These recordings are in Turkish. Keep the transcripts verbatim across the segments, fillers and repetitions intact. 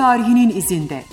tarihinin izinde.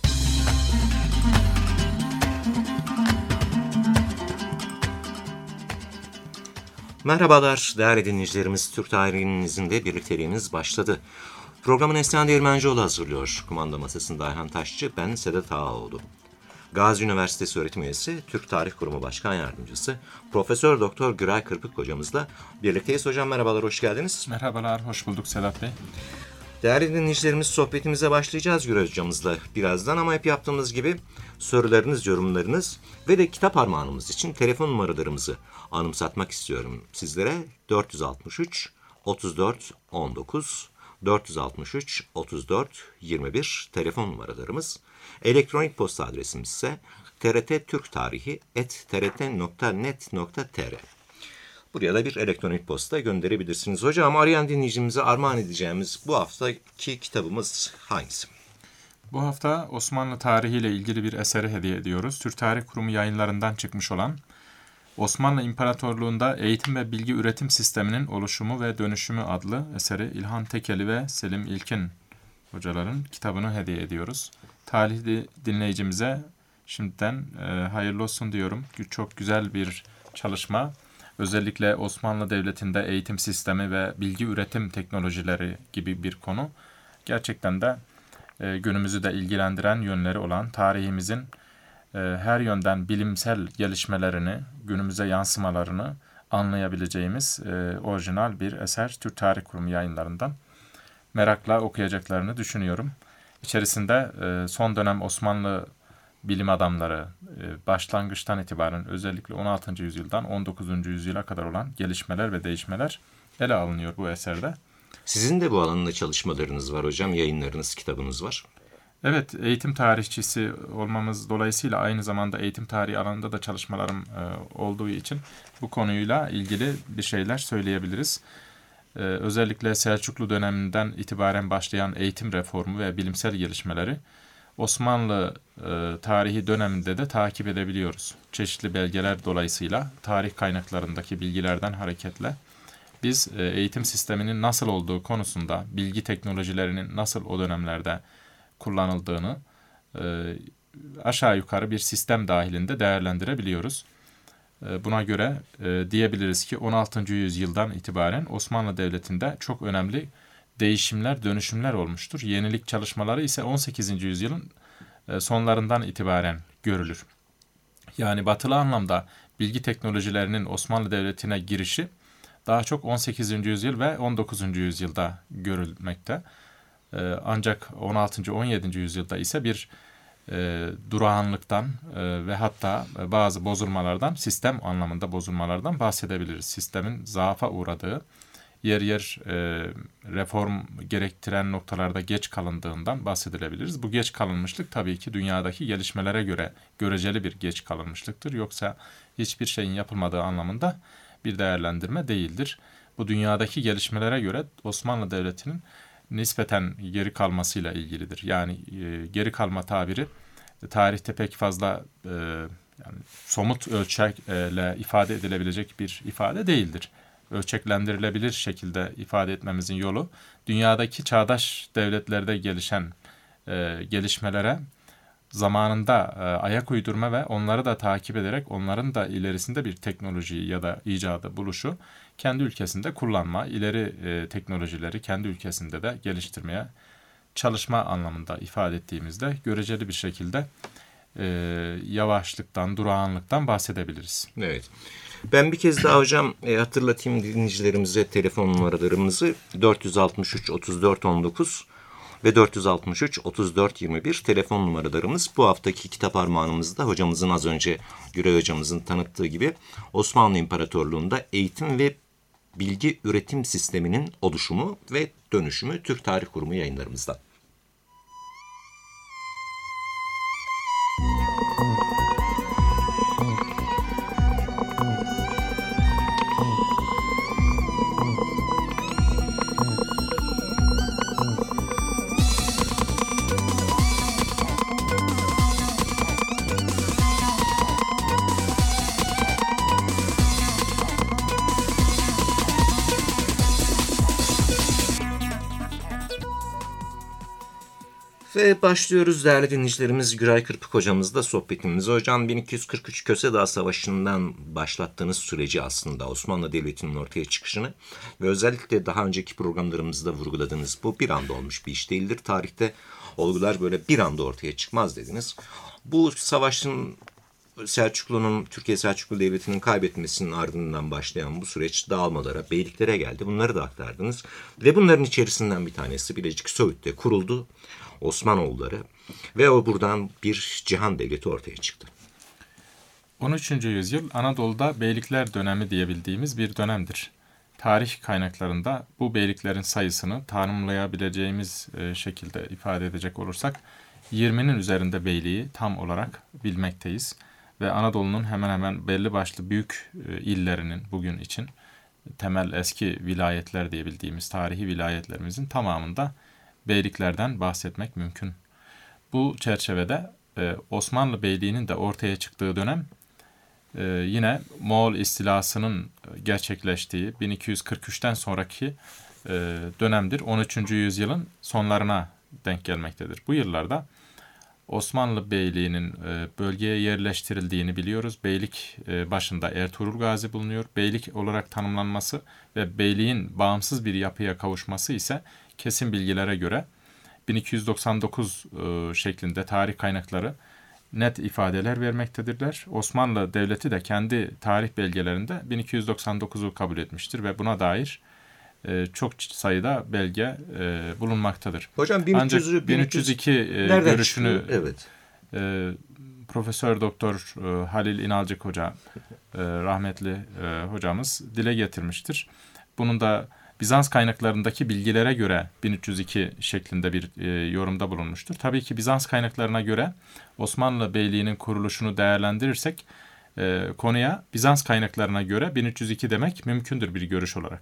Merhabalar değerli dinleyicilerimiz, Türk tarihinin izinde birlikteliğimiz başladı. Programın Neslihan Değirmencioğlu hazırlıyor. Kumanda masasında Ayhan Taşçı, ben Sedat Ağaoğlu. Gazi Üniversitesi öğretim üyesi, Türk Tarih Kurumu Başkan Yardımcısı, Profesör Doktor Güray Kırpık hocamızla birlikteyiz. Hocam merhabalar, hoş geldiniz. Merhabalar, hoş bulduk Sedat Bey. Değerli dinleyicilerimiz, sohbetimize başlayacağız Güray hocamızla birazdan ama hep yaptığımız gibi sorularınız, yorumlarınız ve de kitap armağanımız için telefon numaralarımızı anımsatmak istiyorum sizlere. dört yüz altmış üç otuz dört on dokuz dört yüz altmış üç otuz dört yirmi bir telefon numaralarımız. Elektronik posta adresimiz ise trttürktarihi at trt nokta net nokta tr. Buraya da bir elektronik posta gönderebilirsiniz. Hocam, arayan dinleyicimize armağan edeceğimiz bu haftaki kitabımız hangisi? Bu hafta Osmanlı tarihiyle ilgili bir eseri hediye ediyoruz. Türk Tarih Kurumu yayınlarından çıkmış olan Osmanlı İmparatorluğu'nda Eğitim ve Bilgi Üretim Sistemi'nin Oluşumu ve Dönüşümü adlı eseri İlhan Tekeli ve Selim İlkin hocaların kitabını hediye ediyoruz. Talihli dinleyicimize şimdiden e, hayırlı olsun diyorum. Çok güzel bir çalışma. Özellikle Osmanlı Devleti'nde eğitim sistemi ve bilgi üretim teknolojileri gibi bir konu. Gerçekten de e, günümüzü de ilgilendiren yönleri olan, tarihimizin e, her yönden bilimsel gelişmelerini, günümüze yansımalarını anlayabileceğimiz e, orijinal bir eser Türk Tarih Kurumu yayınlarından. Merakla okuyacaklarını düşünüyorum. İçerisinde e, son dönem Osmanlı bilim adamları başlangıçtan itibaren özellikle on altıncı yüzyıldan on dokuzuncu yüzyıla kadar olan gelişmeler ve değişmeler ele alınıyor bu eserde. Sizin de bu alanda çalışmalarınız var hocam, yayınlarınız, kitabınız var. Evet, eğitim tarihçisi olmamız dolayısıyla aynı zamanda eğitim tarihi alanında da çalışmalarım olduğu için bu konuyla ilgili bir şeyler söyleyebiliriz. Özellikle Selçuklu döneminden itibaren başlayan eğitim reformu ve bilimsel gelişmeleri Osmanlı e, tarihi döneminde de takip edebiliyoruz. Çeşitli belgeler dolayısıyla tarih kaynaklarındaki bilgilerden hareketle biz e, eğitim sisteminin nasıl olduğu konusunda, bilgi teknolojilerinin nasıl o dönemlerde kullanıldığını e, aşağı yukarı bir sistem dahilinde değerlendirebiliyoruz. E, buna göre e, diyebiliriz ki on altıncı yüzyıldan itibaren Osmanlı Devleti'nde çok önemli değişimler, dönüşümler olmuştur. Yenilik çalışmaları ise on sekizinci yüzyılın sonlarından itibaren görülür. Yani batılı anlamda bilgi teknolojilerinin Osmanlı Devleti'ne girişi daha çok on sekizinci yüzyıl ve on dokuzuncu yüzyılda görülmekte. Ancak on altıncı on yedinci yüzyılda ise bir e, durağanlıktan e, ve hatta bazı bozulmalardan, sistem anlamında bozulmalardan bahsedebiliriz. Sistemin zaafa uğradığı, yer yer e, reform gerektiren noktalarda geç kalındığından bahsedilebiliriz. Bu geç kalınmışlık tabii ki dünyadaki gelişmelere göre göreceli bir geç kalınmışlıktır. Yoksa hiçbir şeyin yapılmadığı anlamında bir değerlendirme değildir. Bu dünyadaki gelişmelere göre Osmanlı Devleti'nin nispeten geri kalmasıyla ilgilidir. Yani e, geri kalma tabiri e, tarihte pek fazla e, yani somut ölçekle ifade edilebilecek bir ifade değildir. Ölçeklendirilebilir şekilde ifade etmemizin yolu dünyadaki çağdaş devletlerde gelişen e, gelişmelere zamanında e, ayak uydurma ve onları da takip ederek onların da ilerisinde bir teknolojiyi ya da icadı, buluşu kendi ülkesinde kullanma, ileri e, teknolojileri kendi ülkesinde de geliştirmeye çalışma anlamında ifade ettiğimizde göreceli bir şekilde e, yavaşlıktan, durağanlıktan bahsedebiliriz. Evet. Ben bir kez daha hocam e, hatırlatayım dinleyicilerimize telefon numaralarımızı. dört yüz altmış üç otuz dört on dokuz ve dört yüz altmış üç otuz dört yirmi bir telefon numaralarımız. Bu haftaki kitap armağanımızda hocamızın az önce Güray hocamızın tanıttığı gibi Osmanlı İmparatorluğu'nda eğitim ve bilgi üretim sisteminin oluşumu ve dönüşümü Türk Tarih Kurumu yayınlarımızda. Ve başlıyoruz değerli dinleyicilerimiz. Güray Kırpık hocamızla sohbetimize. Hocam bin iki yüz kırk üç Köse Dağı Savaşı'ndan başlattığınız süreci, aslında Osmanlı Devleti'nin ortaya çıkışını ve özellikle daha önceki programlarımızda vurguladığınız bu bir anda olmuş bir iş değildir. Tarihte olgular böyle bir anda ortaya çıkmaz dediniz. Bu savaşın Selçuklu'nun, Türkiye Selçuklu Devleti'nin kaybetmesinin ardından başlayan bu süreç dağılmalara, beyliklere geldi. Bunları da aktardınız. Ve bunların içerisinden bir tanesi Bilecik Söğüt'te kuruldu. Osmanoğulları ve o buradan bir cihan devleti ortaya çıktı. on üçüncü yüzyıl Anadolu'da beylikler dönemi diyebildiğimiz bir dönemdir. Tarih kaynaklarında bu beyliklerin sayısını tanımlayabileceğimiz şekilde ifade edecek olursak yirminin üzerinde beyliği tam olarak bilmekteyiz. Ve Anadolu'nun hemen hemen belli başlı büyük illerinin bugün için temel eski vilayetler diyebildiğimiz tarihi vilayetlerimizin tamamında beyliklerden bahsetmek mümkün. Bu çerçevede e, Osmanlı Beyliği'nin de ortaya çıktığı dönem e, yine Moğol istilasının gerçekleştiği bin iki yüz kırk üçten sonraki e, dönemdir. on üçüncü yüzyılın sonlarına denk gelmektedir. Bu yıllarda Osmanlı Beyliği'nin e, bölgeye yerleştirildiğini biliyoruz. Beylik e, başında Ertuğrul Gazi bulunuyor. Beylik olarak tanımlanması ve beyliğin bağımsız bir yapıya kavuşması ise kesin bilgilere göre bin iki yüz doksan dokuz e, şeklinde tarih kaynakları net ifadeler vermektedirler. Osmanlı Devleti de kendi tarih belgelerinde bin iki yüz doksan dokuzu kabul etmiştir ve buna dair e, çok sayıda belge e, bulunmaktadır. Hocam bin üç yüzü, Ancak bin üç yüz iki e, görüşünü evet. e, Profesör Doktor e, Halil İnalcık Hoca, e, rahmetli e, hocamız dile getirmiştir. Bunun da Bizans kaynaklarındaki bilgilere göre bin üç yüz iki şeklinde bir e, yorumda bulunmuştur. Tabii ki Bizans kaynaklarına göre Osmanlı Beyliği'nin kuruluşunu değerlendirirsek e, konuya Bizans kaynaklarına göre bin üç yüz iki demek mümkündür bir görüş olarak.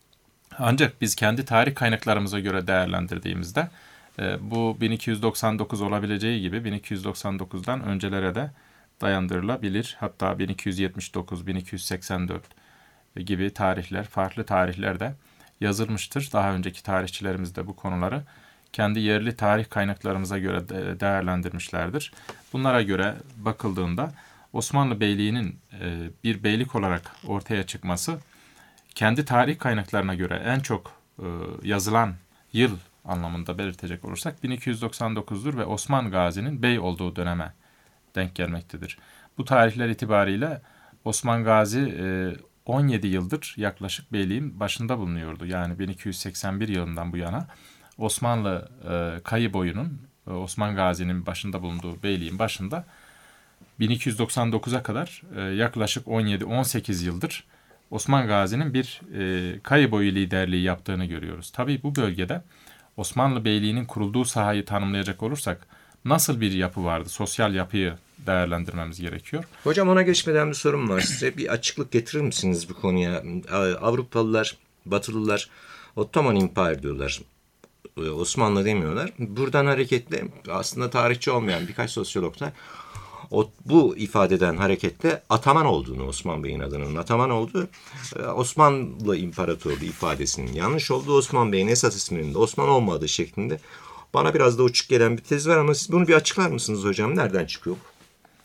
Ancak biz kendi tarih kaynaklarımıza göre değerlendirdiğimizde e, bu bin iki yüz doksan dokuz olabileceği gibi bin iki yüz doksan dokuzdan öncelere de dayandırılabilir. Hatta bin iki yüz yetmiş dokuz, bin iki yüz seksen dört gibi tarihler, farklı tarihler de yazılmıştır. Daha önceki tarihçilerimiz de bu konuları kendi yerli tarih kaynaklarımıza göre de değerlendirmişlerdir. Bunlara göre bakıldığında Osmanlı Beyliği'nin e, bir beylik olarak ortaya çıkması kendi tarih kaynaklarına göre en çok e, yazılan yıl anlamında belirtecek olursak bin iki yüz doksan dokuzdur ve Osman Gazi'nin bey olduğu döneme denk gelmektedir. Bu tarihler itibariyle Osman Gazi e, on yedi yıldır yaklaşık beyliğin başında bulunuyordu. Yani bin iki yüz seksen bir yılından bu yana Osmanlı e, Kayıboyu'nun, e, Osman Gazi'nin başında bulunduğu beyliğin başında bin iki yüz doksan dokuza kadar e, yaklaşık on yedi on sekiz yıldır Osman Gazi'nin bir e, Kayıboyu liderliği yaptığını görüyoruz. Tabii bu bölgede Osmanlı Beyliği'nin kurulduğu sahayı tanımlayacak olursak nasıl bir yapı vardı? Sosyal yapıyı değerlendirmemiz gerekiyor. Hocam ona geçmeden bir sorum var size. Bir açıklık getirir misiniz bu konuya? Avrupalılar, Batılılar Ottoman Empire diyorlar. Osmanlı demiyorlar. Buradan hareketle aslında tarihçi olmayan birkaç sosyolog da o, bu ifadeden hareketle Ataman olduğunu, Osman Bey'in adının Ataman olduğu, Osmanlı İmparatorluğu ifadesinin yanlış olduğu, Osman Bey'in esas isminin de Osman olmadığı şeklinde bana biraz da uçuk gelen bir tez var ama siz bunu bir açıklar mısınız hocam? Nereden çıkıyor bu?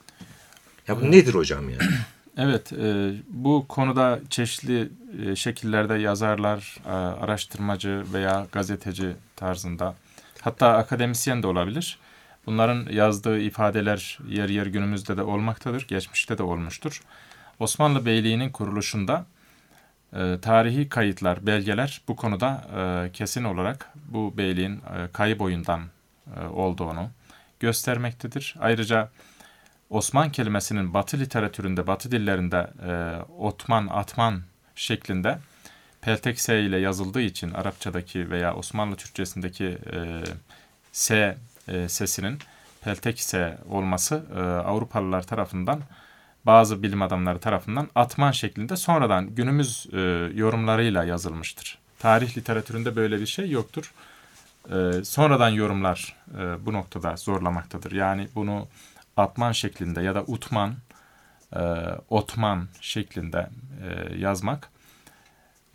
Ya bu nedir hocam yani? Evet, e, bu konuda çeşitli e, şekillerde yazarlar, e, araştırmacı veya gazeteci tarzında, hatta akademisyen de olabilir. Bunların yazdığı ifadeler yer yer günümüzde de olmaktadır, geçmişte de olmuştur. Osmanlı Beyliği'nin kuruluşunda e, tarihi kayıtlar, belgeler bu konuda e, kesin olarak bu beyliğin e, Kayıboyundan e, olduğunu göstermektedir. Ayrıca Osman kelimesinin Batı literatüründe, Batı dillerinde e, Otman, Atman şeklinde peltek S ile yazıldığı için Arapçadaki veya Osmanlı Türkçesindeki e, S e, sesinin peltek S olması e, Avrupalılar tarafından, bazı bilim adamları tarafından Atman şeklinde sonradan günümüz e, yorumlarıyla yazılmıştır. Tarih literatüründe böyle bir şey yoktur. E, sonradan yorumlar e, bu noktada zorlamaktadır. Yani bunu Atman şeklinde ya da Utman, e, Otman şeklinde e, yazmak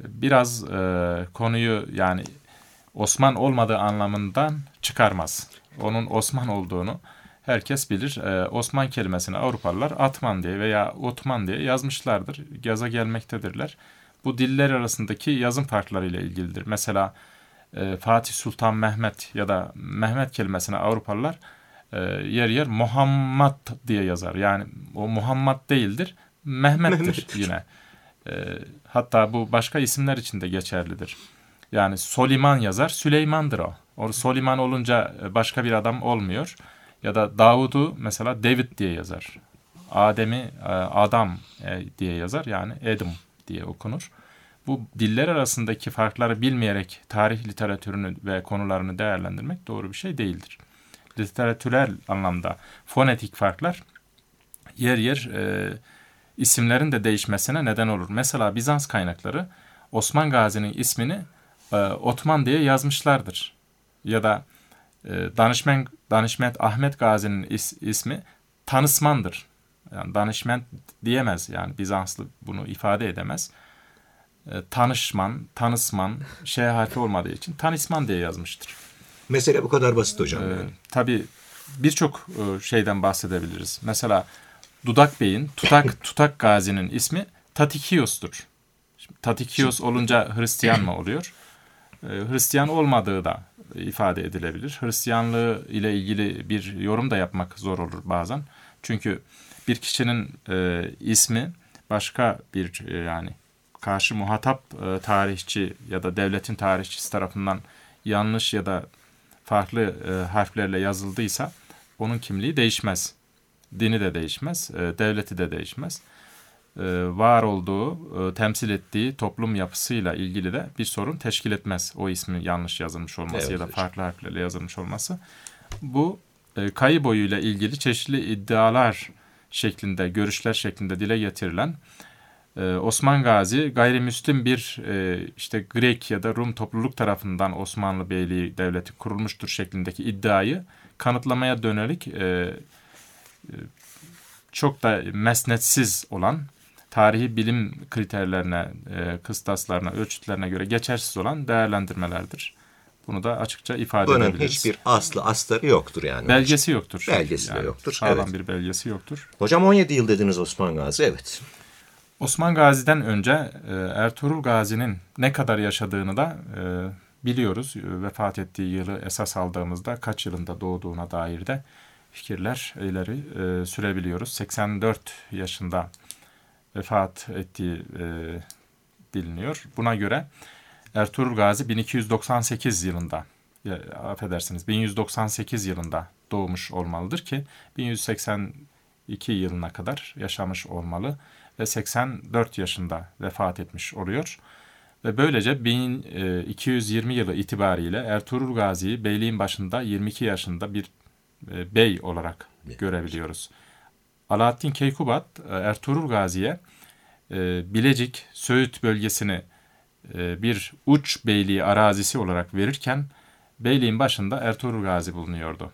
biraz e, konuyu yani Osman olmadığı anlamından çıkarmaz. onun Osman olduğunu herkes bilir. Ee, Osman kelimesini Avrupalılar Atman diye veya Otman diye yazmışlardır. Yaza gelmektedirler. Bu diller arasındaki yazım farklarıyla ilgilidir. Mesela e, Fatih Sultan Mehmet ya da Mehmet kelimesini Avrupalılar e, yer yer Muhammed diye yazar. Yani o Muhammed değildir, Mehmet'tir, Mehmet'tir. yine. E, hatta bu başka isimler için de geçerlidir. Yani Soliman yazar, Süleyman'dır o. O Soliman olunca başka bir adam olmuyor. Ya da Davud'u mesela David diye yazar. Adem'i e, Adam e, diye yazar. Yani Edom diye okunur. Bu diller arasındaki farkları bilmeyerek tarih literatürünü ve konularını değerlendirmek doğru bir şey değildir. Literatürel anlamda fonetik farklar yer yer e, isimlerin de değişmesine neden olur. Mesela Bizans kaynakları Osman Gazi'nin ismini e, Otman diye yazmışlardır. Ya da e, Danışmen, Danışment Ahmet Gazi'nin is, ismi Tanısman'dır. Yani Danışment diyemez, yani Bizanslı bunu ifade edemez. E, tanışman, Tanısman, şey harfi olmadığı için Tanisman diye yazmıştır. Mesele bu kadar basit hocam. E, yani. tabii birçok e, şeyden bahsedebiliriz. Mesela Dudak Bey'in, Tutak Tutak Gazi'nin ismi Tatikios'tur. Şimdi, Tatikios olunca Hristiyan mı oluyor? E, Hristiyan olmadığı da ifade edilebilir. Hristiyanlığı ile ilgili bir yorum da yapmak zor olur bazen. Çünkü bir kişinin e, ismi başka bir e, yani karşı muhatap e, tarihçi ya da devletin tarihçisi tarafından yanlış ya da farklı e, harflerle yazıldıysa onun kimliği değişmez. Dini de değişmez, e, devleti de değişmez. E, var olduğu, e, temsil ettiği toplum yapısıyla ilgili de bir sorun teşkil etmez. O ismin yanlış yazılmış olması Evet, ya da hocam. farklı harflerle yazılmış olması. Bu e, kayı boyuyla ilgili çeşitli iddialar şeklinde, görüşler şeklinde dile getirilen e, Osman Gazi gayrimüslim bir e, işte Grek ya da Rum topluluk tarafından Osmanlı Beyliği Devleti kurulmuştur şeklindeki iddiayı kanıtlamaya dönelik e, e, çok da mesnetsiz olan, tarihi bilim kriterlerine, e, kıstaslarına, ölçütlerine göre geçersiz olan değerlendirmelerdir. Bunu da açıkça ifade Bunun edebiliriz. hiçbir aslı astarı yoktur yani. Belgesi yoktur. Belgesi de Yani yoktur, Sağlam evet. bir belgesi yoktur. Hocam on yedi yıl dediniz Osman Gazi, evet. Osman Gazi'den önce e, Ertuğrul Gazi'nin ne kadar yaşadığını da e, biliyoruz. E, vefat ettiği yılı esas aldığımızda kaç yılında doğduğuna dair de fikirler ileri e, sürebiliyoruz. seksen dört yaşında vefat ettiği e, biliniyor. Buna göre Ertuğrul Gazi bin iki yüz doksan sekiz yılında, ya, affedersiniz bin yüz doksan sekiz yılında doğmuş olmalıdır ki bin yüz seksen iki yılına kadar yaşamış olmalı ve seksen dört yaşında vefat etmiş oluyor. Ve böylece bin iki yüz yirmi yılı itibariyle Ertuğrul Gazi'yi beyliğin başında yirmi iki yaşında bir e, bey olarak görebiliyoruz. Alaaddin Keykubat Ertuğrul Gazi'ye e, Bilecik, Söğüt bölgesini e, bir uç beyliği arazisi olarak verirken beyliğin başında Ertuğrul Gazi bulunuyordu.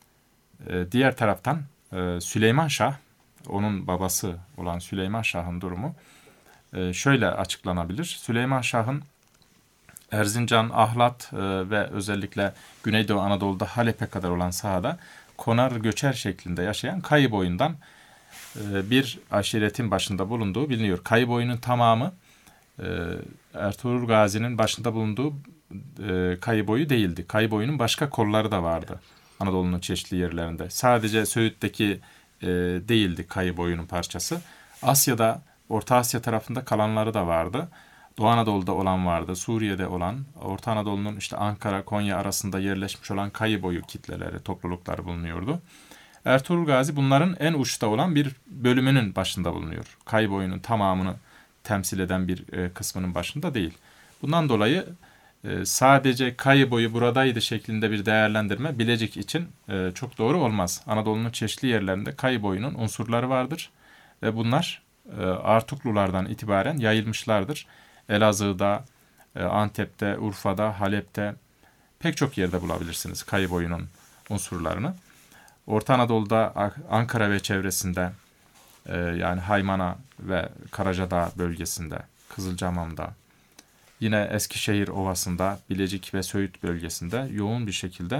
E, diğer taraftan e, Süleyman Şah, onun babası olan Süleyman Şah'ın durumu e, şöyle açıklanabilir. Süleyman Şah'ın Erzincan, Ahlat e, ve özellikle Güneydoğu Anadolu'da Halep'e kadar olan sahada konar göçer şeklinde yaşayan Kayıboyundan e, bir aşiretin başında bulunduğu biliniyor. Kayıboyunun tamamı e, Ertuğrul Gazi'nin başında bulunduğu e, Kayıboyu değildi. Kayıboyunun başka kolları da vardı Anadolu'nun çeşitli yerlerinde. Sadece Söğüt'teki e, değildi Kayıboyunun parçası. Asya'da, Orta Asya tarafında kalanları da vardı. Doğu Anadolu'da olan vardı, Suriye'de olan, Orta Anadolu'nun işte Ankara, Konya arasında yerleşmiş olan Kayıboyu kitleleri, toplulukları bulunuyordu. Ertuğrul Gazi bunların en uçta olan bir bölümünün başında bulunuyor. Kayıboyunun tamamını temsil eden bir e, kısmının başında değil. Bundan dolayı e, sadece Kayıboyu buradaydı şeklinde bir değerlendirme Bilecik için e, çok doğru olmaz. Anadolu'nun çeşitli yerlerinde Kayıboyunun unsurları vardır ve bunlar e, Artuklulardan itibaren yayılmışlardır. Elazığ'da, e, Antep'te, Urfa'da, Halep'te pek çok yerde bulabilirsiniz Kayıboyunun unsurlarını. Orta Anadolu'da Ankara ve çevresinde e, yani Haymana ve Karacadağ bölgesinde, Kızılcahamam'da, yine Eskişehir Ovası'nda, Bilecik ve Söğüt bölgesinde yoğun bir şekilde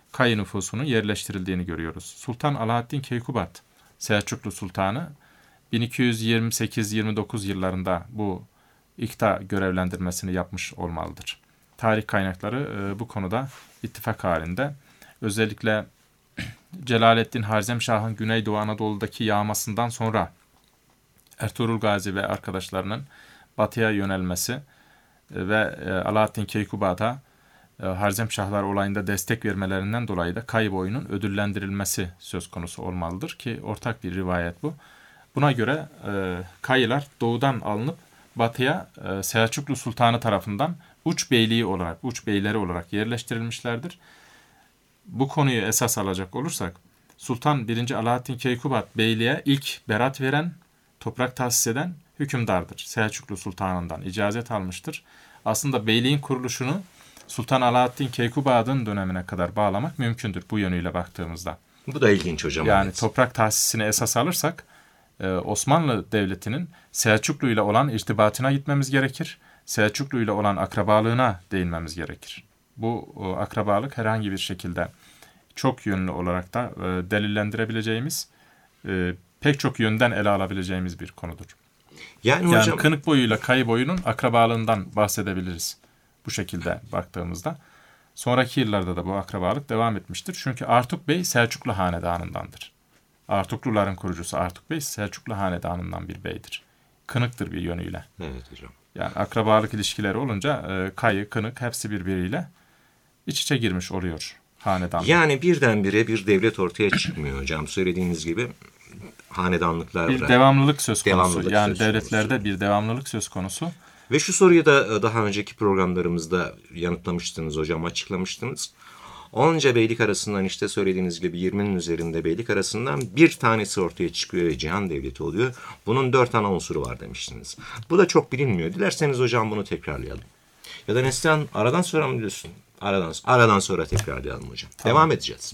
Kayı nüfusunun yerleştirildiğini görüyoruz. Sultan Alaaddin Keykubat, Selçuklu Sultanı, bin iki yüz yirmi sekiz yirmi dokuz yıllarında bu ikta görevlendirmesini yapmış olmalıdır. Tarih kaynakları e, bu konuda ittifak halinde. Özellikle Celaleddin Harzemşah'ın Güneydoğu Anadolu'daki yağmasından sonra Ertuğrul Gazi ve arkadaşlarının batıya yönelmesi e, ve e, Alaaddin Keykubat'a e, Harzemşahlar olayında destek vermelerinden dolayı da Kayı boyunun ödüllendirilmesi söz konusu olmalıdır ki ortak bir rivayet bu. Buna göre e, Kayılar doğudan alınıp batıya e, Selçuklu Sultanı tarafından uç beyliği olarak, uç beyleri olarak yerleştirilmişlerdir. Bu konuyu esas alacak olursak, Sultan birinci. Alaaddin Keykubat beyliğe ilk berat veren, toprak tahsis eden hükümdardır. Selçuklu Sultanı'ndan icazet almıştır. Aslında beyliğin kuruluşunu Sultan Alaaddin Keykubat'ın dönemine kadar bağlamak mümkündür bu yönüyle baktığımızda. Bu da ilginç hocam. Yani evet. toprak tahsisini esas alırsak, Osmanlı Devleti'nin Selçuklu ile olan irtibatına gitmemiz gerekir. Selçuklu ile olan akrabalığına değinmemiz gerekir. Bu akrabalık herhangi bir şekilde çok yönlü olarak da delillendirebileceğimiz, pek çok yönden ele alabileceğimiz bir konudur. Yani, yani hocam... Kınık boyuyla Kayı boyunun akrabalığından bahsedebiliriz bu şekilde baktığımızda. Sonraki yıllarda da bu akrabalık devam etmiştir. Çünkü Artuk Bey Selçuklu Hanedanı'ndandır. Artukluların kurucusu Artuk Bey Selçuklu Hanedanı'ndan bir beydir. Kınıktır bir yönüyle. Evet hocam. Yani akrabalık ilişkileri olunca e, Kayı, Kınık hepsi birbiriyle iç içe girmiş oluyor hanedan. Yani birdenbire bir devlet ortaya çıkmıyor hocam. Söylediğiniz gibi hanedanlıklar bir var. devamlılık söz konusu. Devamlılık yani söz devletlerde konusu. bir devamlılık söz konusu. Ve şu soruyu da daha önceki programlarımızda yanıtlamıştınız hocam, açıklamıştınız. Onca beylik arasından, işte söylediğiniz gibi yirminin üzerinde beylik arasından bir tanesi ortaya çıkıyor ve cihan devleti oluyor. Bunun dört ana unsuru var demiştiniz. Bu da çok bilinmiyor. Dilerseniz hocam bunu tekrarlayalım. Ya da Neslihan aradan sonra mı diyorsun? Aradan, aradan sonra tekrarlayalım hocam. Tamam. Devam edeceğiz.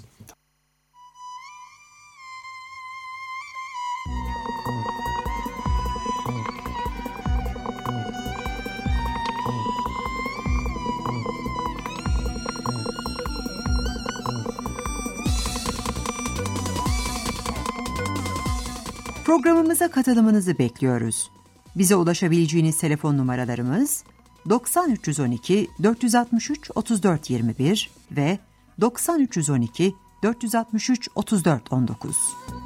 Programımıza katılımınızı bekliyoruz. Bize ulaşabileceğiniz telefon numaralarımız doksan üç yüz on iki dört yüz altmış üç otuz dört yirmi bir ve doksan üç yüz on iki dört yüz altmış üç otuz dört on dokuz.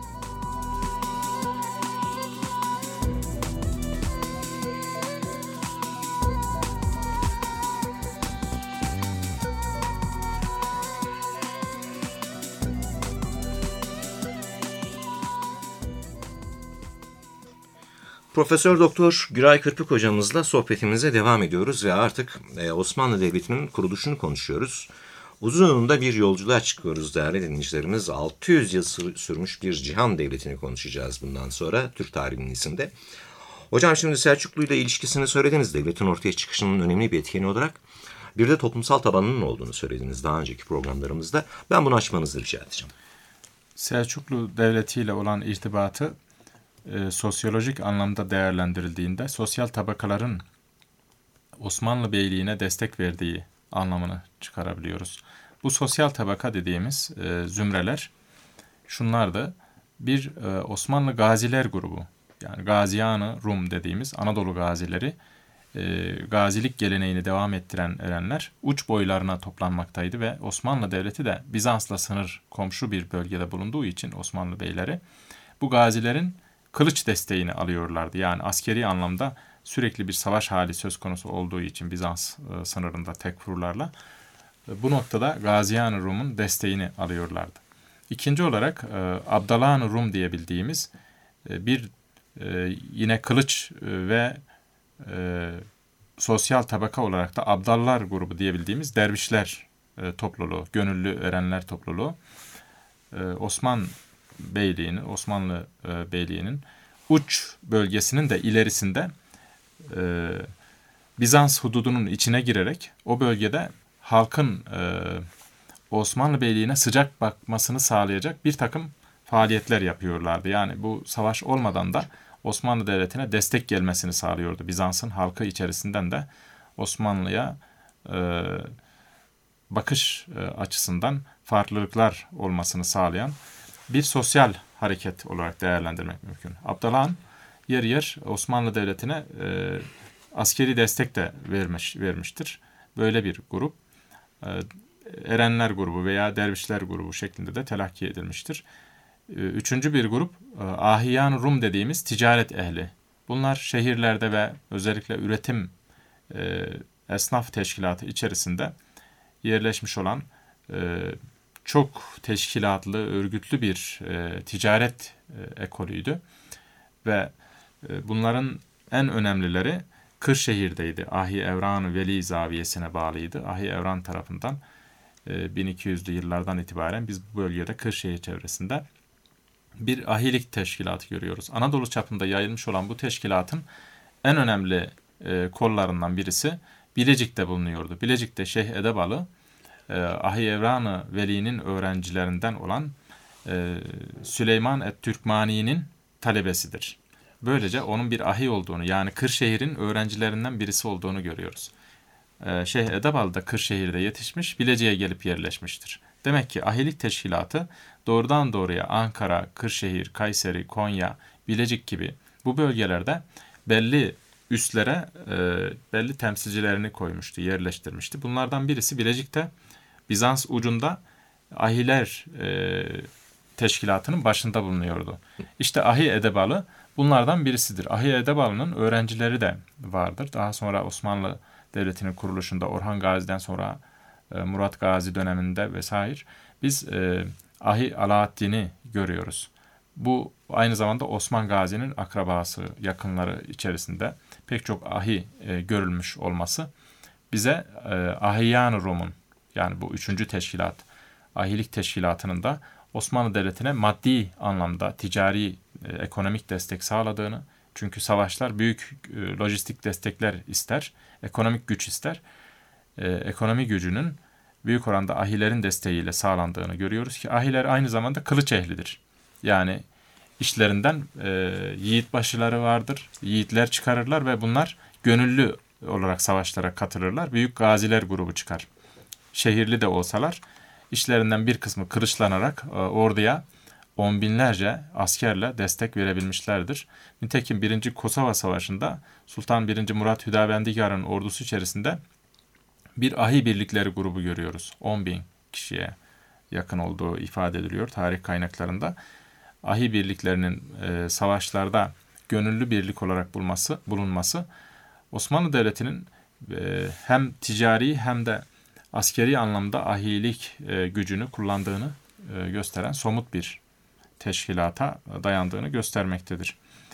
Profesör Doktor Güray Kırpık hocamızla sohbetimize devam ediyoruz ve artık Osmanlı Devleti'nin kuruluşunu konuşuyoruz. Uzun da bir yolculuğa çıkıyoruz değerli dinleyicilerimiz. altı yüz yıl sürmüş bir cihan devletini konuşacağız bundan sonra Türk tarihinin izinde. Hocam şimdi Selçuklu ile ilişkisini söylediniz. Devletin ortaya çıkışının önemli bir etkeni olarak. Bir de toplumsal tabanının olduğunu söylediniz daha önceki programlarımızda. Ben bunu açmanızı rica edeceğim. Selçuklu Devleti ile olan irtibatı E, sosyolojik anlamda değerlendirildiğinde sosyal tabakaların Osmanlı Beyliği'ne destek verdiği anlamını çıkarabiliyoruz. Bu sosyal tabaka dediğimiz e, zümreler şunlardı. Bir e, Osmanlı gaziler grubu, yani Gaziyanı Rum dediğimiz Anadolu gazileri, e, gazilik geleneğini devam ettiren erenler uç boylarına toplanmaktaydı ve Osmanlı Devleti de Bizans'la sınır komşu bir bölgede bulunduğu için Osmanlı beyleri bu gazilerin kılıç desteğini alıyorlardı. Yani askeri anlamda sürekli bir savaş hali söz konusu olduğu için Bizans e, sınırında tekfurlarla e, bu noktada Gaziyan-ı Rum'un desteğini alıyorlardı. İkinci olarak e, Abdalan-ı Rum diye bildiğimiz e, bir e, yine kılıç e, ve e, sosyal tabaka olarak da Abdallar grubu diye bildiğimiz dervişler e, topluluğu, gönüllü erenler topluluğu e, Osman Beyliğinin, Osmanlı e, Beyliği'nin uç bölgesinin de ilerisinde e, Bizans hududunun içine girerek o bölgede halkın e, Osmanlı Beyliği'ne sıcak bakmasını sağlayacak bir takım faaliyetler yapıyorlardı. Yani bu savaş olmadan da Osmanlı Devleti'ne destek gelmesini sağlıyordu. Bizans'ın halkı içerisinden de Osmanlı'ya e, bakış e, açısından farklılıklar olmasını sağlayan bir sosyal hareket olarak değerlendirmek mümkün. Abdallah yer yer Osmanlı Devleti'ne e, askeri destek de vermiş vermiştir. Böyle bir grup e, Erenler grubu veya Dervişler grubu şeklinde de telakki edilmiştir. E, üçüncü bir grup e, Ahiyan Rum dediğimiz ticaret ehli. Bunlar şehirlerde ve özellikle üretim e, esnaf teşkilatı içerisinde yerleşmiş olan e, çok teşkilatlı, örgütlü bir e, ticaret e, ekolüydü. Ve e, bunların en önemlileri Kırşehir'deydi. Ahi Evran-ı Veli Zaviyesi'ne bağlıydı. Ahi Evran tarafından e, bin iki yüzlü yıllardan itibaren biz bu bölgede Kırşehir çevresinde bir ahilik teşkilatı görüyoruz. Anadolu çapında yayılmış olan bu teşkilatın en önemli e, kollarından birisi Bilecik'te bulunuyordu. Bilecik'te Şeyh Edebalı, e, Ahi Evran-ı Veli'nin öğrencilerinden olan e, Süleyman et-Türkmani'nin talebesidir. Böylece onun bir ahi olduğunu, yani Kırşehir'in öğrencilerinden birisi olduğunu görüyoruz. Ee, Şeyh Edebal da Kırşehir'de yetişmiş, Bilecik'e gelip yerleşmiştir. Demek ki ahilik teşkilatı doğrudan doğruya Ankara, Kırşehir, Kayseri, Konya, Bilecik gibi bu bölgelerde belli üslere e, belli temsilcilerini koymuştu, yerleştirmişti. Bunlardan birisi Bilecik'te Bizans ucunda ahiler e, teşkilatının başında bulunuyordu. İşte Ahi Edebalı bunlardan birisidir. Ahi Edebalı'nın öğrencileri de vardır. Daha sonra Osmanlı Devleti'nin kuruluşunda Orhan Gazi'den sonra e, Murat Gazi döneminde vesaire biz e, Ahi Alaaddin'i görüyoruz. Bu aynı zamanda Osman Gazi'nin akrabası, yakınları içerisinde pek çok ahi e, görülmüş olması bize e, Ahiyyan-ı Rum'un, yani bu üçüncü teşkilat, ahilik teşkilatının da Osmanlı Devleti'ne maddi anlamda ticari, e, ekonomik destek sağladığını, çünkü savaşlar büyük e, lojistik destekler ister, ekonomik güç ister. E, ekonomi gücünün büyük oranda ahilerin desteğiyle sağlandığını görüyoruz ki ahiler aynı zamanda kılıç ehlidir. Yani işlerinden e, yiğit başıları vardır, yiğitler çıkarırlar ve bunlar gönüllü olarak savaşlara katılırlar. Büyük gaziler grubu çıkar. Şehirli de olsalar işlerinden bir kısmı kılıçlanarak e, orduya on binlerce askerle destek verebilmişlerdir. Nitekim birinci Kosova Savaşı'nda Sultan birinci Murat Hüdavendigar'ın ordusu içerisinde bir ahi birlikleri grubu görüyoruz. on bin kişiye yakın olduğu ifade ediliyor tarih kaynaklarında. Ahi birliklerinin e, savaşlarda gönüllü birlik olarak bulunması, bulunması Osmanlı Devleti'nin e, hem ticari hem de askeri anlamda ahilik e, gücünü kullandığını e, gösteren somut bir teşkilata dayandığını göstermektedir.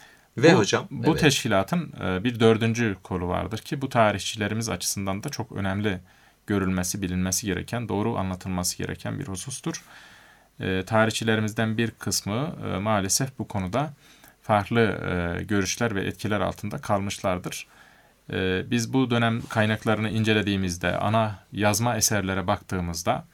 Ve bu, hocam bu evet. teşkilatın e, bir dördüncü kolu vardır ki bu tarihçilerimiz açısından da çok önemli görülmesi, bilinmesi gereken, doğru anlatılması gereken bir husustur. E, tarihçilerimizden bir kısmı e, maalesef bu konuda farklı e, görüşler ve etkiler altında kalmışlardır. E, biz bu dönem kaynaklarını incelediğimizde, ana yazma eserlere baktığımızda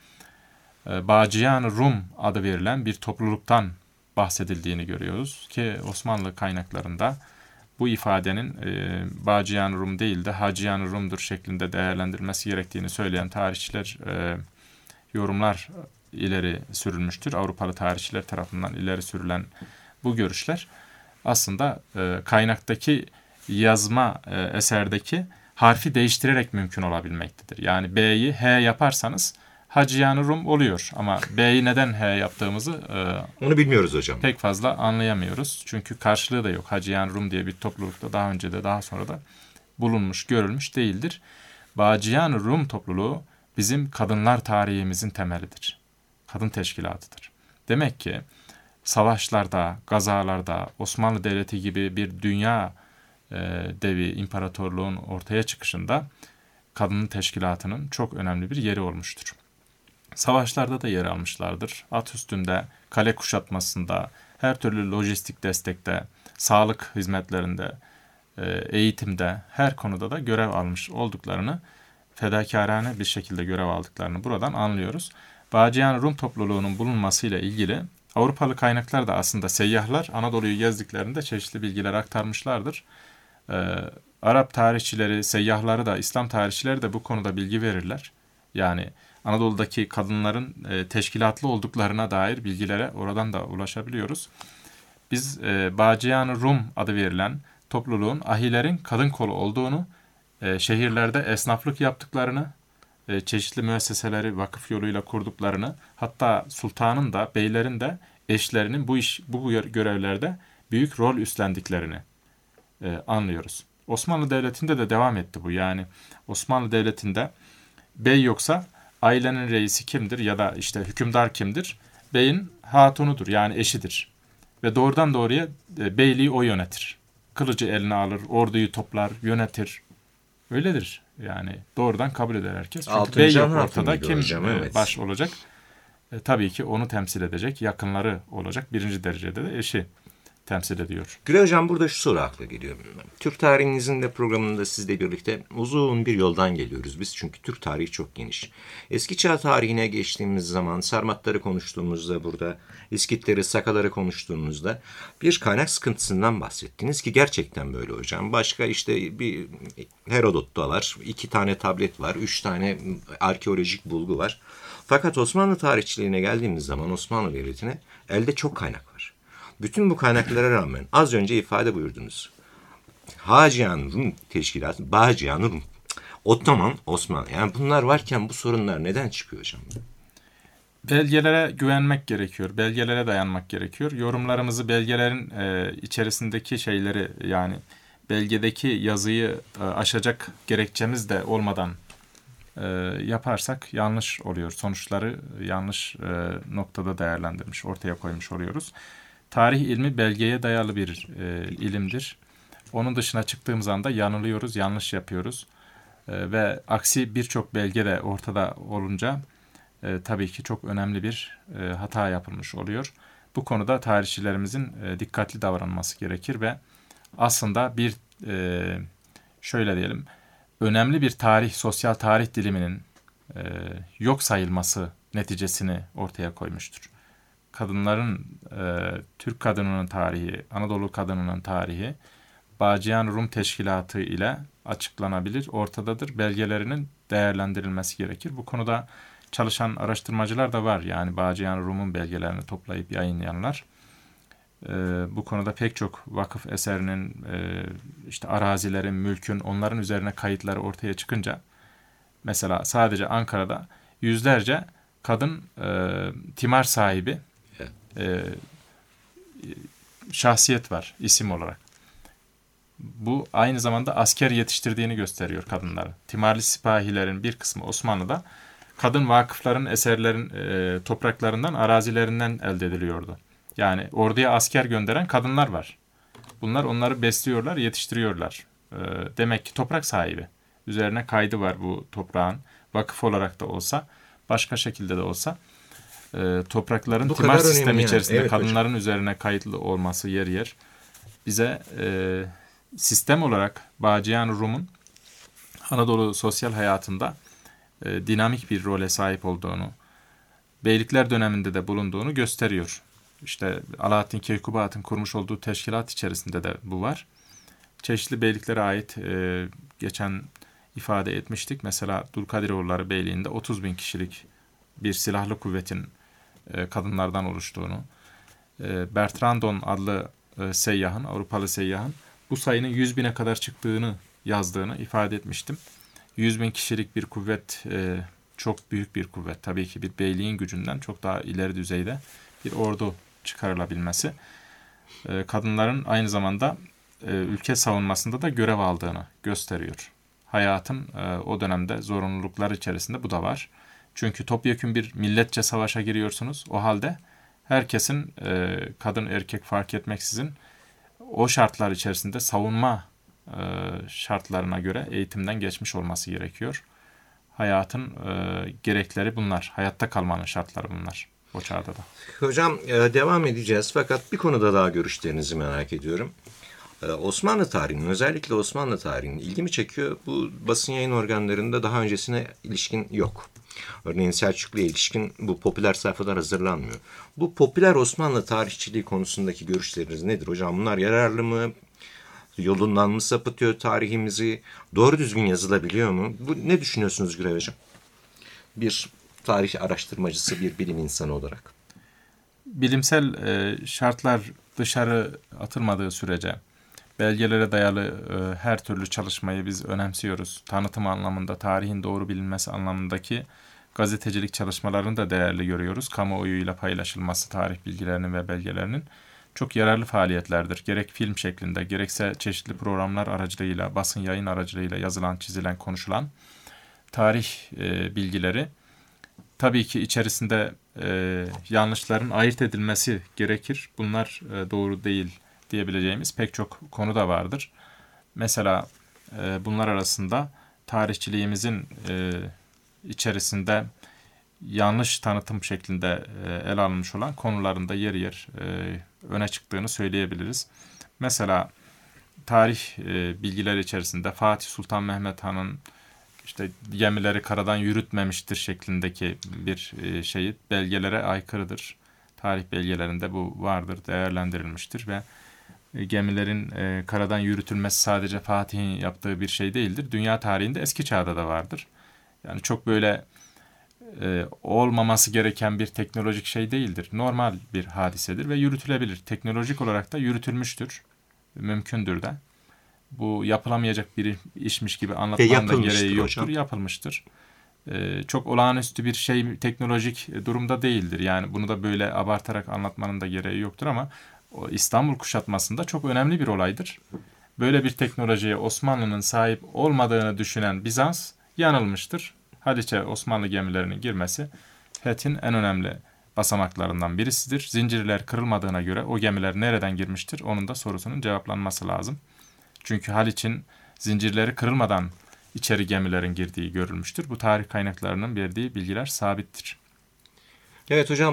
e, Bacıyan Rum adı verilen bir topluluktan bahsedildiğini görüyoruz ki Osmanlı kaynaklarında bu ifadenin e, Bacıyan Rum değil de Hacıyan Rum'dur şeklinde değerlendirilmesi gerektiğini söyleyen tarihçiler, e, yorumlar ileri sürülmüştür. Avrupalı tarihçiler tarafından ileri sürülen bu görüşler aslında e, kaynaktaki yazma e, eserdeki harfi değiştirerek mümkün olabilmektedir. Yani B'yi H yaparsanız Hacıyan Rum oluyor ama B'yi neden H yaptığımızı e, onu bilmiyoruz hocam. Pek fazla anlayamıyoruz. Çünkü karşılığı da yok. Hacıyan Rum diye bir toplulukta daha önce de daha sonra da bulunmuş, görülmüş değildir. Bacıyan Rum topluluğu bizim kadınlar tarihimizin temelidir. Kadın teşkilatıdır. Demek ki savaşlarda, gazalarda Osmanlı Devleti gibi bir dünya e, devi imparatorluğun ortaya çıkışında kadın teşkilatının çok önemli bir yeri olmuştur. Savaşlarda da yer almışlardır. At üstünde, kale kuşatmasında, her türlü lojistik destekte, sağlık hizmetlerinde, eğitimde, her konuda da görev almış olduklarını, fedakarane bir şekilde görev aldıklarını buradan anlıyoruz. Bacıyan Rum topluluğunun bulunmasıyla ilgili Avrupalı kaynaklar da aslında seyyahlar Anadolu'yu gezdiklerinde çeşitli bilgiler aktarmışlardır. Ee, Arap tarihçileri, seyyahları da, İslam tarihçileri de bu konuda bilgi verirler. Yani Anadolu'daki kadınların e, teşkilatlı olduklarına dair bilgilere oradan da ulaşabiliyoruz. Biz e, Bağcıyan-ı Rum adı verilen topluluğun ahilerin kadın kolu olduğunu, e, şehirlerde esnaflık yaptıklarını, e, çeşitli müesseseleri vakıf yoluyla kurduklarını, hatta sultanın da beylerin de eşlerinin bu iş bu görevlerde büyük rol üstlendiklerini e, anlıyoruz. Osmanlı Devleti'nde de devam etti bu. Yani Osmanlı Devleti'nde bey yoksa ailenin reisi kimdir ya da işte hükümdar kimdir? Beyin hatunudur, yani eşidir. Ve doğrudan doğruya e, beyliği o yönetir. Kılıcı eline alır, orduyu toplar, yönetir. Öyledir. Yani doğrudan kabul eder herkes. Çünkü Altın bey can yok hatun ortada. gibi Kim hocam, e, evet. baş olacak? E, tabii ki onu temsil edecek. Yakınları olacak. Birinci derecede de eşi temsil ediyor. Gülay Hocam, burada şu soru akla geliyor. Türk tarihinizin de programında sizle birlikte uzun bir yoldan geliyoruz biz. Çünkü Türk tarihi çok geniş. Eski çağ tarihine geçtiğimiz zaman Sarmatları konuştuğumuzda burada, İskitleri, Sakaları konuştuğumuzda bir kaynak sıkıntısından bahsettiniz ki gerçekten böyle hocam. Başka işte bir Herodot'ta var, iki tane tablet var, üç tane arkeolojik bulgu var. Fakat Osmanlı tarihçiliğine geldiğimiz zaman Osmanlı Devleti'ne elde çok kaynak var. Bütün bu kaynaklara rağmen az önce ifade buyurdunuz. Hacıyan Rum Teşkilatı, Bağcıyan Rum, Ottoman, Osmanlı. Yani bunlar varken bu sorunlar neden çıkıyor hocam? Belgelere güvenmek gerekiyor. Belgelere dayanmak gerekiyor. Yorumlarımızı belgelerin e, içerisindeki şeyleri, yani belgedeki yazıyı e, aşacak gerekçemiz de olmadan e, yaparsak yanlış oluyor. Sonuçları yanlış e, noktada değerlendirmiş, ortaya koymuş oluyoruz. Tarih ilmi belgeye dayalı bir e, ilimdir. Onun dışına çıktığımız anda yanılıyoruz, yanlış yapıyoruz. E, ve aksi birçok belge de ortada olunca e, tabii ki çok önemli bir e, hata yapılmış oluyor. Bu konuda tarihçilerimizin e, dikkatli davranması gerekir ve aslında bir e, şöyle diyelim, önemli bir tarih, sosyal tarih diliminin e, yok sayılması neticesini ortaya koymuştur. Kadınların, e, Türk kadınının tarihi, Anadolu kadınının tarihi Bağcıyan Rum Teşkilatı ile açıklanabilir, ortadadır. Belgelerinin değerlendirilmesi gerekir. Bu konuda çalışan araştırmacılar da var. Yani Bağcıyan Rum'un belgelerini toplayıp yayınlayanlar. E, bu konuda pek çok vakıf eserinin, e, işte arazilerin, mülkün, onların üzerine kayıtları ortaya çıkınca, mesela sadece Ankara'da yüzlerce kadın e, timar sahibi e, şahsiyet var isim olarak. Bu aynı zamanda asker yetiştirdiğini gösteriyor kadınların. Timarlı sipahilerin bir kısmı Osmanlı'da kadın vakıfların, eserlerin e, topraklarından, arazilerinden elde ediliyordu. Yani orduya asker gönderen kadınlar var. Bunlar onları besliyorlar, yetiştiriyorlar. E, demek ki toprak sahibi. Üzerine kaydı var bu toprağın. Vakıf olarak da olsa, başka şekilde de olsa e, toprakların bu timar sistemi yani. içerisinde Evet, kadınların hocam. üzerine kayıtlı olması yer yer bize e, sistem olarak Bağcıyan Rum'un Anadolu sosyal hayatında e, dinamik bir role sahip olduğunu, beylikler döneminde de bulunduğunu gösteriyor. İşte Alaaddin Keykubat'ın kurmuş olduğu teşkilat içerisinde de bu var. Çeşitli beyliklere ait e, geçen ifade etmiştik. Mesela Dulkadiroğulları Beyliği'nde otuz bin kişilik bir silahlı kuvvetin e, kadınlardan oluştuğunu, e, Bertrandon adlı e, seyyahın, Avrupalı seyyahın bu sayının yüz bine kadar çıktığını yazdığını ifade etmiştim. yüz bin kişilik bir kuvvet e, çok büyük bir kuvvet. Tabii ki bir beyliğin gücünden çok daha ileri düzeyde bir ordu çıkarılabilmesi. E, kadınların aynı zamanda e, ülke savunmasında da görev aldığını gösteriyor. Hayatın e, o dönemde zorunluluklar içerisinde bu da var. Çünkü topyekün bir milletçe savaşa giriyorsunuz. O halde herkesin e, kadın erkek fark etmeksizin o şartlar içerisinde savunma e, şartlarına göre eğitimden geçmiş olması gerekiyor. Hayatın e, gerekleri bunlar. Hayatta kalmanın şartları bunlar. O çağda da. Hocam e, devam edeceğiz fakat bir konuda daha görüşlerinizi merak ediyorum. E, Osmanlı tarihinin, özellikle Osmanlı tarihinin ilgimi çekiyor. Bu basın yayın organlarında daha öncesine ilişkin yok. Örneğin Selçuklu'ya ilişkin bu popüler sayfalar hazırlanmıyor. Bu popüler Osmanlı tarihçiliği konusundaki görüşleriniz nedir hocam? Bunlar yararlı mı? Yolundan mı sapıtıyor tarihimizi? Doğru düzgün yazılabiliyor mu? Bu, ne düşünüyorsunuz Gülay Hocam? Bir tarih araştırmacısı, bir bilim insanı olarak? Bilimsel e, şartlar dışarı atılmadığı sürece belgelere dayalı e, her türlü çalışmayı biz önemsiyoruz. Tanıtım anlamında, tarihin doğru bilinmesi anlamındaki gazetecilik çalışmalarını da değerli görüyoruz. Kamuoyuyla paylaşılması tarih bilgilerinin ve belgelerinin çok yararlı faaliyetlerdir. Gerek film şeklinde, gerekse çeşitli programlar aracılığıyla, basın yayın aracılığıyla yazılan, çizilen, konuşulan tarih e, bilgileri tabii ki içerisinde e, yanlışların ayırt edilmesi gerekir. Bunlar e, doğru değil diyebileceğimiz pek çok konu da vardır. Mesela e, bunlar arasında tarihçiliğimizin e, içerisinde yanlış tanıtım şeklinde e, ele alınmış olan konularında yer yer e, öne çıktığını söyleyebiliriz. Mesela tarih e, bilgileri içerisinde Fatih Sultan Mehmet Han'ın işte gemileri karadan yürütmemiştir şeklindeki bir e, şeyi belgelere aykırıdır. Tarih belgelerinde bu vardır, değerlendirilmiştir ve e, gemilerin e, karadan yürütülmesi sadece Fatih'in yaptığı bir şey değildir. Dünya tarihinde eski çağda da vardır. Yani çok böyle e, olmaması gereken bir teknolojik şey değildir. Normal bir hadisedir ve yürütülebilir. Teknolojik olarak da yürütülmüştür. Mümkündür de. Bu yapılamayacak bir işmiş gibi anlatmanın da gereği yoktur. Hocam. Yapılmıştır. Ee, çok olağanüstü bir şey teknolojik durumda değildir. Yani bunu da böyle abartarak anlatmanın da gereği yoktur ama o İstanbul kuşatmasında çok önemli bir olaydır. Böyle bir teknolojiye Osmanlı'nın sahip olmadığını düşünen Bizans yanılmıştır. Haliç'e Osmanlı gemilerinin girmesi fethin en önemli basamaklarından birisidir. Zincirler kırılmadığına göre o gemiler nereden girmiştir? Onun da sorusunun cevaplanması lazım. Çünkü Haliç'in zincirleri kırılmadan içeri gemilerin girdiği görülmüştür. Bu tarih kaynaklarının verdiği bilgiler sabittir. Evet hocam,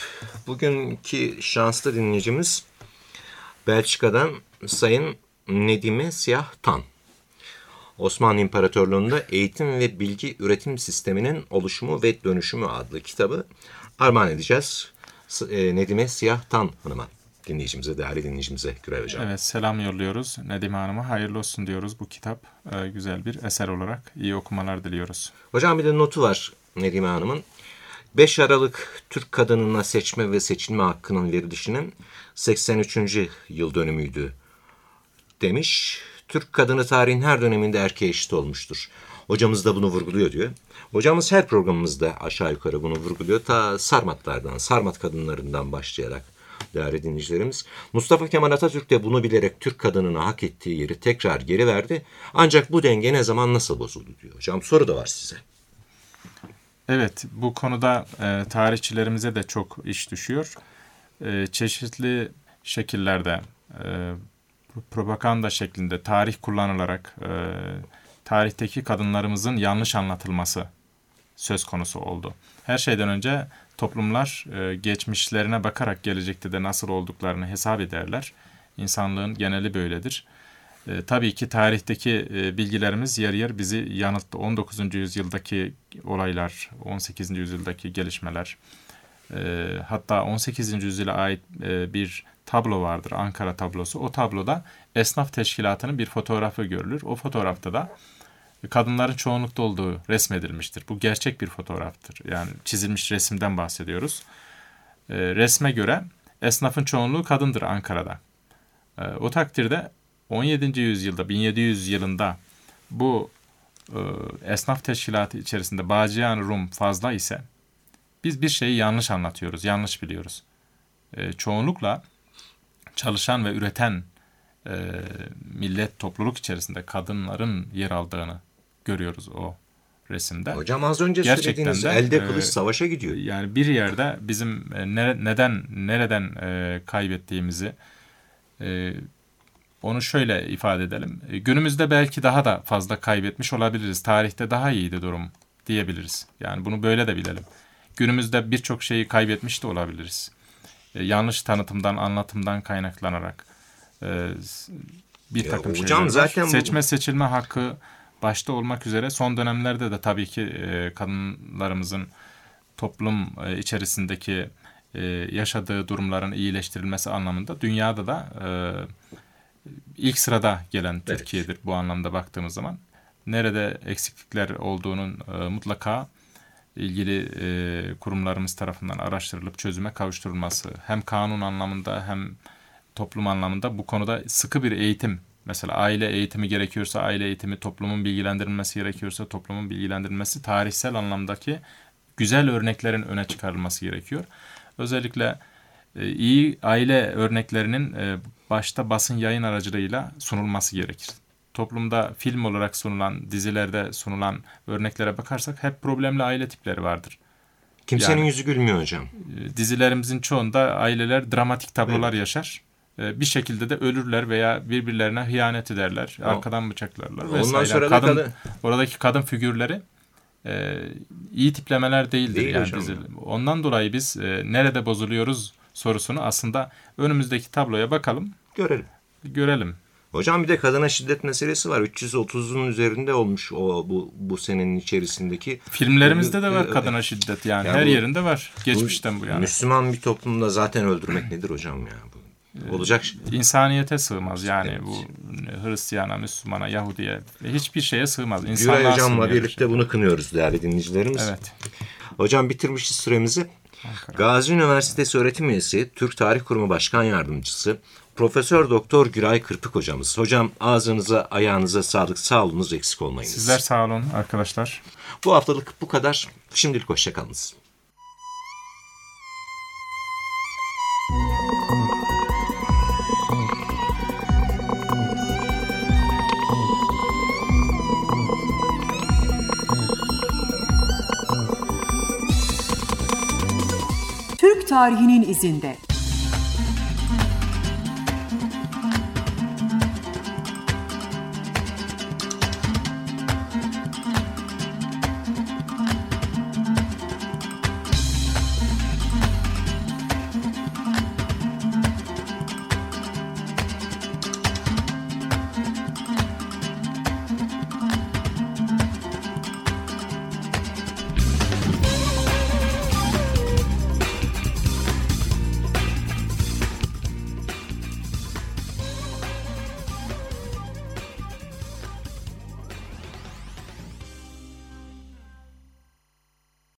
bugünkü şanslı dinleyicimiz Belçika'dan Sayın Nedime Siyah Tan. Osmanlı İmparatorluğu'nda Eğitim ve Bilgi Üretim Sistemi'nin Oluşumu ve Dönüşümü adlı kitabı armağan edeceğiz Nedime Siyah Tan Hanım'a. Dinleyicimize, değerli dinleyicimize Güray Hocam. Evet, selam yolluyoruz. Nedime Hanım'a hayırlı olsun diyoruz. Bu kitap e, güzel bir eser olarak iyi okumalar diliyoruz. Hocam bir de notu var Nedime Hanım'ın. beş Aralık Türk kadınına seçme ve seçilme hakkının verilişinin seksen üçüncü yıl dönümüydü demiş. Türk kadını tarihin her döneminde erkeğe eşit olmuştur. Hocamız da bunu vurguluyor diyor. Hocamız her programımızda aşağı yukarı bunu vurguluyor. Ta Sarmatlardan, Sarmat kadınlarından başlayarak. Değerli dinleyicilerimiz, Mustafa Kemal Atatürk de bunu bilerek Türk kadınına hak ettiği yeri tekrar geri verdi. Ancak bu denge ne zaman nasıl bozuldu diyor. Hocam soru da var size. Evet, bu konuda e, tarihçilerimize de çok iş düşüyor. E, çeşitli şekillerde, e, propaganda şeklinde tarih kullanılarak e, tarihteki kadınlarımızın yanlış anlatılması söz konusu oldu. Her şeyden önce toplumlar e, geçmişlerine bakarak gelecekte de nasıl olduklarını hesap ederler. İnsanlığın geneli böyledir. E, tabii ki tarihteki e, bilgilerimiz yer yer bizi yanılttı. on dokuzuncu yüzyıldaki olaylar, on sekizinci yüzyıldaki gelişmeler, e, hatta on sekizinci yüzyıla ait e, bir tablo vardır, Ankara tablosu. O tabloda esnaf teşkilatının bir fotoğrafı görülür. O fotoğrafta da kadınların çoğunlukta olduğu resmedilmiştir. Bu gerçek bir fotoğraftır. Yani çizilmiş resimden bahsediyoruz. E, resme göre esnafın çoğunluğu kadındır Ankara'da. E, o takdirde on yedinci yüzyılda, bin yedi yüz yılında bu e, esnaf teşkilatı içerisinde Bağcıyan Rum fazla ise biz bir şeyi yanlış anlatıyoruz, yanlış biliyoruz. E, çoğunlukla çalışan ve üreten e, millet, topluluk içerisinde kadınların yer aldığını görüyoruz o resimde. Hocam az önce gerçekten söylediğiniz de, elde kılıç e, savaşa gidiyor. Yani bir yerde bizim e, ne, neden nereden e, kaybettiğimizi e, onu şöyle ifade edelim. E, günümüzde belki daha da fazla kaybetmiş olabiliriz. Tarihte daha iyiydi durum diyebiliriz. Yani bunu böyle de bilelim. Günümüzde birçok şeyi kaybetmiş de olabiliriz. E, yanlış tanıtımdan, anlatımdan kaynaklanarak e, bir takım ya, şeyler zaten seçme bu... seçilme hakkı başta olmak üzere son dönemlerde de tabii ki e, kadınlarımızın toplum e, içerisindeki e, yaşadığı durumların iyileştirilmesi anlamında dünyada da e, ilk sırada gelen Türkiye'dir evet. Bu anlamda baktığımız zaman. Nerede eksiklikler olduğunun e, mutlaka ilgili e, kurumlarımız tarafından araştırılıp çözüme kavuşturulması, hem kanun anlamında hem toplum anlamında bu konuda sıkı bir eğitim, mesela aile eğitimi gerekiyorsa aile eğitimi, toplumun bilgilendirilmesi gerekiyorsa toplumun bilgilendirilmesi, tarihsel anlamdaki güzel örneklerin öne çıkarılması gerekiyor. Özellikle e, iyi aile örneklerinin e, başta basın yayın aracılığıyla sunulması gerekir. Toplumda film olarak sunulan, dizilerde sunulan örneklere bakarsak hep problemli aile tipleri vardır. Kimsenin Yani, yüzü gülmüyor hocam. E, dizilerimizin çoğunda aileler dramatik tablolar Evet. yaşar. E, bir şekilde de ölürler veya birbirlerine hıyanet ederler, o, arkadan bıçaklarlar ondan vesaire. sonra kadın, kadın... oradaki kadın figürleri e, iyi tiplemeler değildir. Değil yani hocam. dizi. Ondan dolayı biz e, nerede bozuluyoruz sorusunu aslında önümüzdeki tabloya bakalım, Görelim. görelim. Hocam bir de kadına şiddet meselesi var. üç yüz otuzun üzerinde olmuş o bu bu senenin içerisindeki. Filmlerimizde de var Ee, kadına şiddet yani. yani Her bu- yerinde var. Geçmişten bu yani. Müslüman bir toplumda zaten öldürmek nedir hocam ya? Bu olacak şey. İnsaniyete sığmaz yani Evet. bu Hristiyana, Müslümana, Yahudiye hiçbir şeye sığmaz. Güray İnsanlığa hocamla sığmıyor birlikte şey. bunu kınıyoruz değerli dinleyicilerimiz. Evet. Hocam bitirmişiz süremizi. Ankara. Gazi Üniversitesi öğretim üyesi, Türk Tarih Kurumu Başkan Yardımcısı, Profesör Doktor Güray Kırpık hocamız. Hocam ağzınıza, ayağınıza sağlık, sağ olunuz, eksik olmayınız. Sizler sağ olun arkadaşlar. Bu haftalık bu kadar. Şimdilik hoşçakalınız. Türk tarihinin izinde.